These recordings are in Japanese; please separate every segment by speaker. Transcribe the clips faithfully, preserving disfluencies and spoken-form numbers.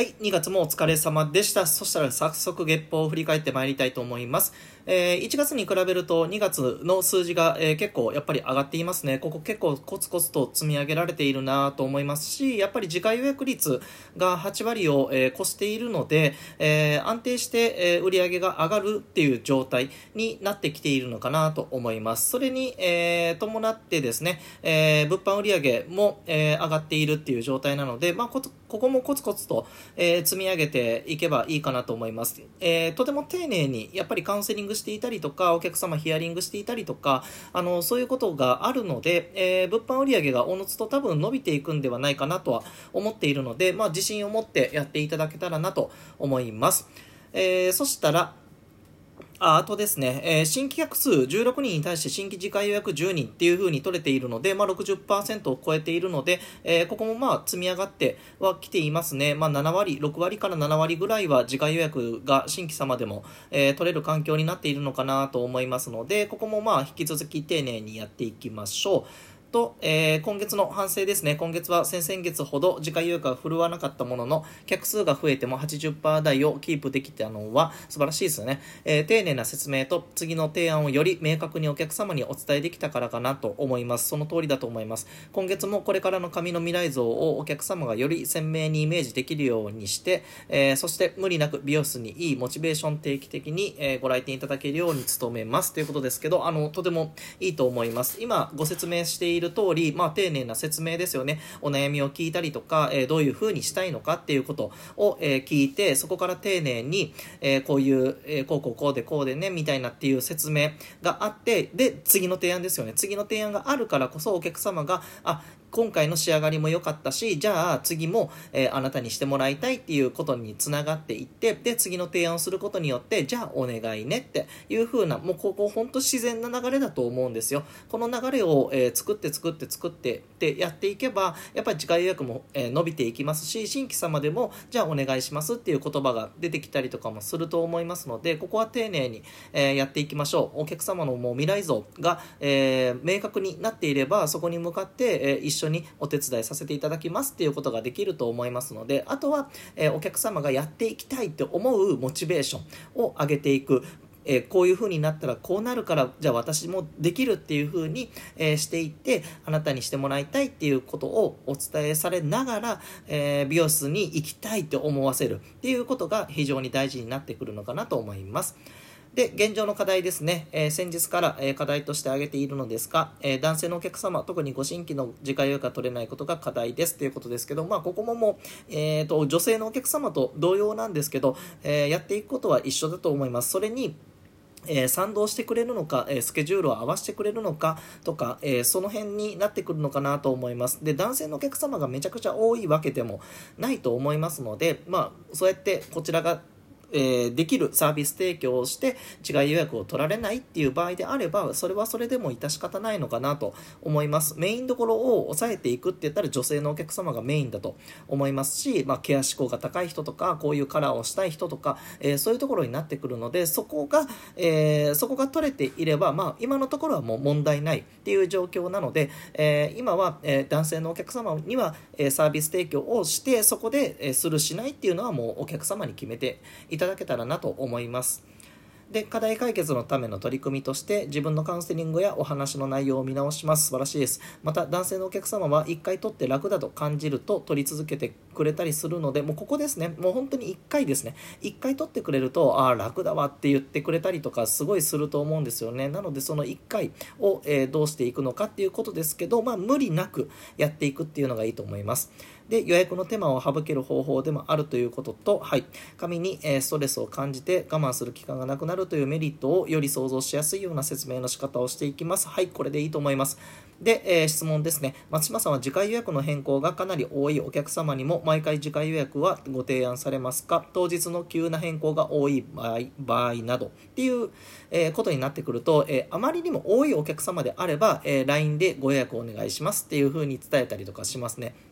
Speaker 1: はい、にがつもお疲れ様でした。そしたら早速月報を振り返ってまいりたいと思います。えー、いちがつに比べるとにがつの数字が、えー結構やっぱり上がっていますね。ここ結構コツコツと積み上げられているなと思いますし、やっぱり次回予約率がはちわりを、えー越しているので、えー安定して、えー売上が上がるっていう状態になってきているのかなと思います。それに、えー伴ってですね、えー物販売上も、えー上がっているっていう状態なので、まあ、こつここもコツコツと、えー積み上げていけばいいかなと思います。えーとても丁寧にやっぱりカウンセリングしていたりとか、お客様ヒアリングしていたりとか、あのそういうことがあるので、えー物販売上がおのずと多分伸びていくんではないかなとは思っているので、まあ、自信を持ってやっていただけたらなと思います。えーそしたらああとですね、えー新規客数じゅうろくにんに対して新規次回予約じゅうにんっていう風に取れているので、まあ、ろくじゅっパーセント を超えているので、えーここもまあ積み上がってはきていますね。まあ、ななわり、ろくわりからななわりぐらいは次回予約が新規様でも、えー取れる環境になっているのかなと思いますので、ここもまあ引き続き丁寧にやっていきましょう。と、えー今月の反省ですね。今月は先々月ほど次回予約が振るわなかったものの、客数が増えても はちじゅっパーセント 台をキープできたのは素晴らしいですよね。えー丁寧な説明と次の提案をより明確にお客様にお伝えできたからかなと思います。その通りだと思います。今月もこれからの紙の未来像をお客様がより鮮明にイメージできるようにして、えーそして無理なく美容室にいいモチベーション定期的に、えーご来店いただけるように努めますということですけど、あのとてもいいと思います。今ご説明している通り、まあ、丁寧な説明ですよね。お悩みを聞いたりとか、えーどういう風にしたいのかっていうことを、えー聞いて、そこから丁寧に、えーこういう、えーこうこうこうでこうでねみたいなっていう説明があって、で次の提案ですよね。次の提案があるからこそお客様があ今回の仕上がりも良かったし、じゃあ次も、えーあなたにしてもらいたいっていうことにつながっていって、で次の提案をすることによって、じゃあお願いねっていう風な、もうここ本当自然な流れだと思うんですよ。この流れを、えー作って作って作ってってやっていけば、やっぱり次回予約も、えー伸びていきますし、新規様でもじゃあお願いしますっていう言葉が出てきたりとかもすると思いますので、ここは丁寧に、えーやっていきましょう。お客様のもう未来像が、えー明確になっていれば、そこに向かって、えー一緒にお手伝いさせていただきますっていうことができると思いますので、あとは、えーお客様がやっていきたいって思うモチベーションを上げていく。えーこういう風になったらこうなるから、じゃあ私もできるっていう風に、えーしていって、あなたにしてもらいたいっていうことをお伝えされながら、えー美容室に行きたいって思わせるっていうことが非常に大事になってくるのかなと思います。で、現状の課題ですね。えー先日から、えー課題として挙げているのですが、えー男性のお客様、特にご新規の自家予約が取れないことが課題ですということですけど、まあ、ここももう、えーと、女性のお客様と同様なんですけど、えーやっていくことは一緒だと思います。それに、えー賛同してくれるのか、えースケジュールを合わせてくれるのかとか、えーその辺になってくるのかなと思います。で、男性のお客様がめちゃくちゃ多いわけでもないと思いますので、まあ、そうやってこちらがえーできるサービス提供をして違い予約を取られないっていう場合であれば、それはそれでも致し方ないのかなと思います。メインどころを抑えていくって言ったら女性のお客様がメインだと思いますし、まあ、ケア志向が高い人とか、こういうカラーをしたい人とか、えーそういうところになってくるので、そこが、えーそこが取れていれば、まあ、今のところはもう問題ないっていう状況なので、えー今は、えー男性のお客様には、えーサービス提供をして、そこで、えーするしないっていうのはもうお客様に決めていただけたらなと思います。で、課題解決のための取り組みとして自分のカウンセリングやお話の内容を見直します。素晴らしいです。また男性のお客様はいっかい取って楽だと感じると取り続けてくれたりするので、もうここですね。もう本当にいっかいですね。いっかい取ってくれると、ああ楽だわって言ってくれたりとかすごいすると思うんですよね。なのでそのいっかいを、えーどうしていくのかっていうことですけど、まあ無理なくやっていくっていうのがいいと思います。で、予約の手間を省ける方法でもあるということと、はい、紙に、えーストレスを感じて我慢する期間がなくなるというメリットをより想像しやすいような説明の仕方をしていきます。はい、これでいいと思います。で、えー質問ですね。松島さんは次回予約の変更がかなり多いお客様にも毎回次回予約はご提案されますか？当日の急な変更が多い場合、場合などっていう、えーことになってくると、えーあまりにも多いお客様であれば、えー ライン でご予約お願いしますっていう風に伝えたりとかしますね。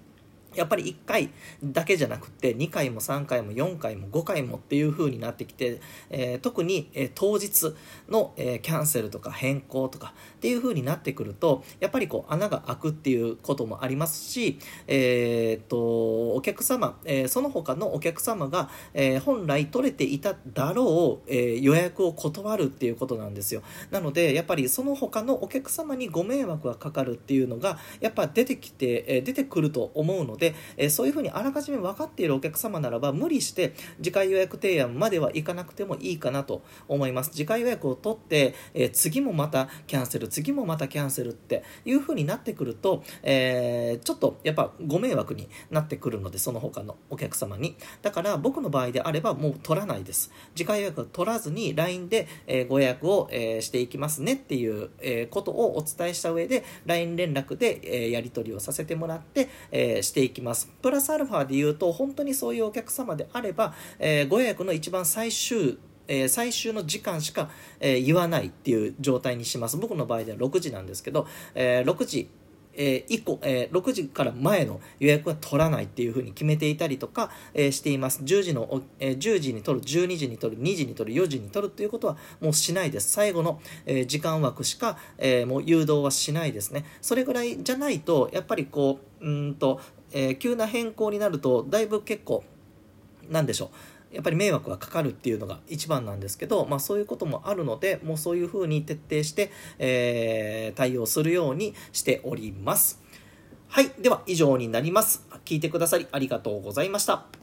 Speaker 1: やっぱりいっかいだけじゃなくてにかいもさんかいもよんかいもごかいもっていう風になってきて、えー、特に、えー、当日の、えー、キャンセルとか変更とかっていう風になってくると、やっぱりこう穴が開くっていうこともありますし、えー、っとお客様、えー、その他のお客様が、えー、本来取れていただろう、えー、予約を断るっていうことなんですよ。なのでやっぱりその他のお客様にご迷惑がかかるっていうのがやっぱ出てきて、えー、出てくると思うので、で、えー、そういうふうにあらかじめ分かっているお客様ならば無理して次回予約提案まではいかなくてもいいかなと思います。次回予約を取って、えー、次もまたキャンセル次もまたキャンセルっていうふうになってくると、えー、ちょっとやっぱご迷惑になってくるので、その他のお客様に。だから僕の場合であればもう取らないです。次回予約を取らずに ライン で、えー、ご予約を、えー、していきますねっていう、えー、ことをお伝えした上で ライン 連絡で、えー、やり取りをさせてもらって、えー、していきます。プラスアルファで言うと、本当にそういうお客様であれば、えー、ご予約の一番最終えー、最終の時間しか、えー、言わないっていう状態にします。僕の場合ではろくじなんですけど、えー、ろくじえー、以降、えー、ろくじから前の予約は取らないっていう風に決めていたりとか、えー、しています。じゅうじの、えー、じゅうじに取る、じゅうにじに取る、にじに取る、よじに取るっていうことはもうしないです。最後の、えー、時間枠しか、えー、もう誘導はしないですね。それぐらいじゃないとやっぱりこう、うーんと、えー、急な変更になるとだいぶ結構なんでしょう、やっぱり迷惑がかかるっていうのが一番なんですけど、まあ、そういうこともあるので、もうそういうふうに徹底して、えー、対応するようにしております。はい、では以上になります。聞いてくださりありがとうございました。